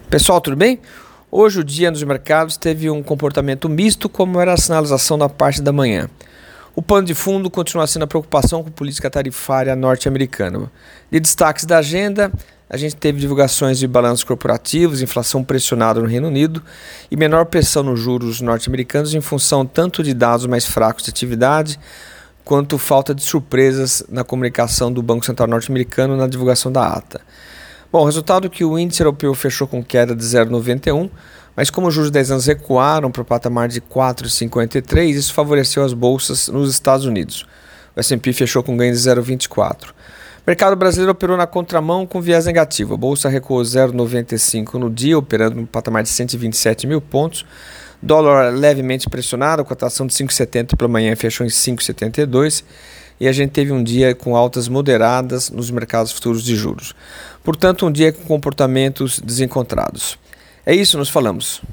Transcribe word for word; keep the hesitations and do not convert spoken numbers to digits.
Pessoal, tudo bem? Hoje o dia nos mercados teve um comportamento misto, como era a sinalização da parte da manhã. O pano de fundo continua sendo a preocupação com a política tarifária norte-americana. De destaques da agenda, a gente teve divulgações de balanços corporativos, inflação pressionada no Reino Unido e menor pressão nos juros norte-americanos em função tanto de dados mais fracos de atividade, quanto falta de surpresas na comunicação do Banco Central norte-americano na divulgação da ata. Bom, o resultado é que o índice europeu fechou com queda de zero vírgula noventa e um, mas como os juros de dez anos recuaram para o patamar de quatro vírgula cinquenta e três, isso favoreceu as bolsas nos Estados Unidos. O S and P fechou com ganho de zero vírgula vinte e quatro. O mercado brasileiro operou na contramão com viés negativo. A bolsa recuou zero vírgula noventa e cinco no dia, operando no patamar de cento e vinte e sete mil pontos. Dólar levemente pressionado, a cotação de cinco vírgula setenta pela manhã fechou em cinco vírgula setenta e dois. E a gente teve um dia com altas moderadas nos mercados futuros de juros. Portanto, um dia com comportamentos desencontrados. É isso, nos falamos.